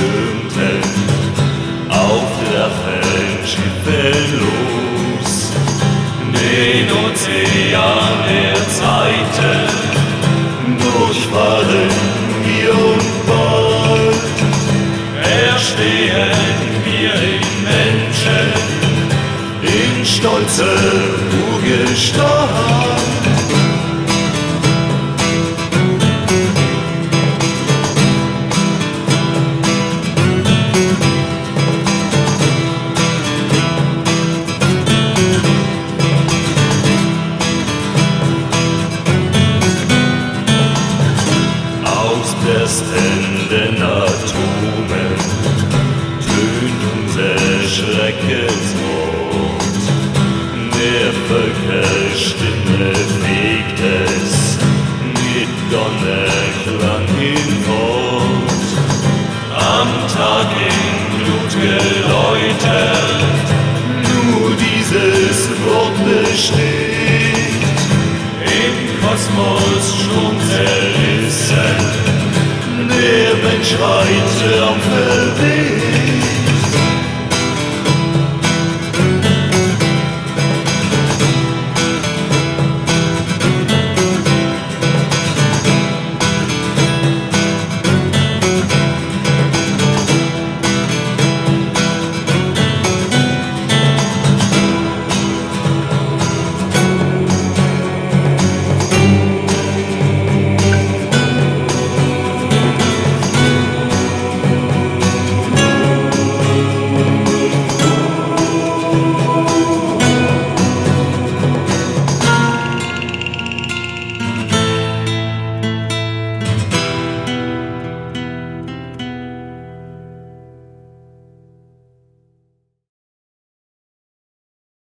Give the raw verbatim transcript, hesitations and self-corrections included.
stürmten auf Drachenschiffe los, den Ozean der Zeiten durchfallen wir und bald erstehen wir in Menschen in stolzer Urgestalt. Ausberstenden Atomen tönt unser Schreckenswort. Der Völkerstimme fegt es mit Donnerklang hinfort. Am Tag in Blut geläutert, nur dieses Wort besteht. Im Kosmos schon zerrissen, der Mensch schreit am